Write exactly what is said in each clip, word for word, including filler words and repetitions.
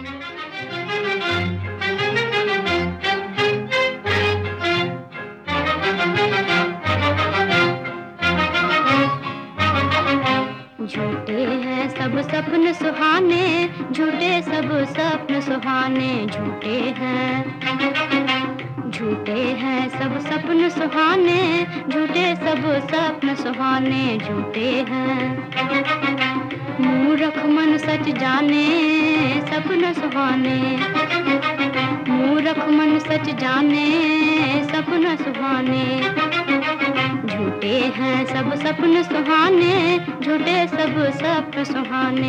झूठे हैं सब सपन सुहाने, झूठे सब सपन सुहाने, झूठे हैं। झूठे हैं सब सपन सुहाने, झूठे सब सपन सुहाने, झूठे हैं। मूर्ख मन सच जाने सपन सुहाने, मूर्ख मन सच जाने सपन सुहाने। झूठे हैं सब सपन सुहाने, झूठे सब सपन सुहाने।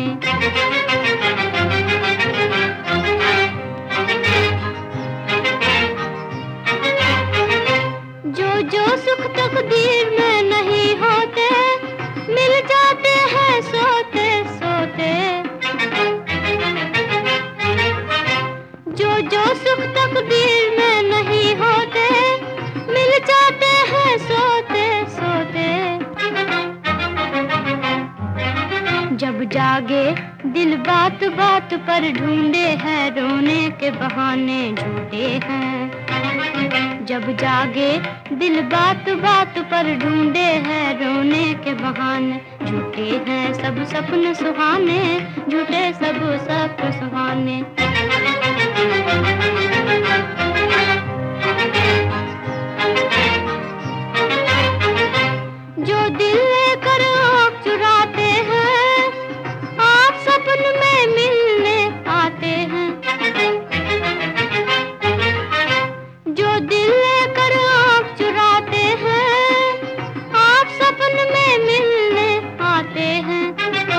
जो जो सुख तकदीर में नहीं होते, मिल जाते हैं सोते सोते। जो जो सुख तकदीर में नहीं होते, मिल जाते हैं सोते सोते। जब जागे दिल बात बात पर ढूंढे है रोने के बहाने, झूठे हैं। जब जागे दिल बात बात पर ढूंढे है रोने के बहाने, झूठे हैं सब सपन सुहाने, झूठे सब सपन सुहाने। जो दिल लेकर आँख चुराते हैं, आप सपन में मिलने आते हैं। जो दिल लेकर आँख चुराते हैं, आप सपन में मिलने आते हैं।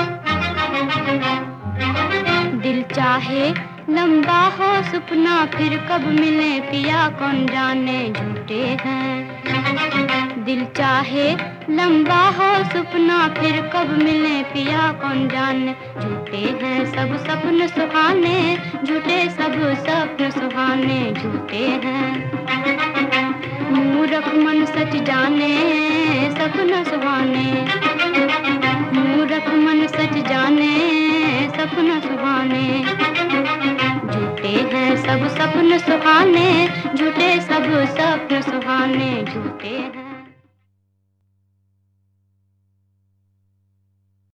दिल चाहे लंबा हो सपना, फिर कब मिले पिया कौन जाने, झूठे हैं। दिल चाहे लंबा हो सपना, फिर कब मिले पिया कौन जाने, झूठे हैं सब सपन सुहाने, झूठे सब सपन सुहाने, झूठे हैं। मूर्ख मन सच जाने सपन सुहाने, मूर्ख मन सच जाने सपन सुहाने। झूठे हैं सब सपन सुहाने, झूठे सब सपन सुहाने, झूठे हैं।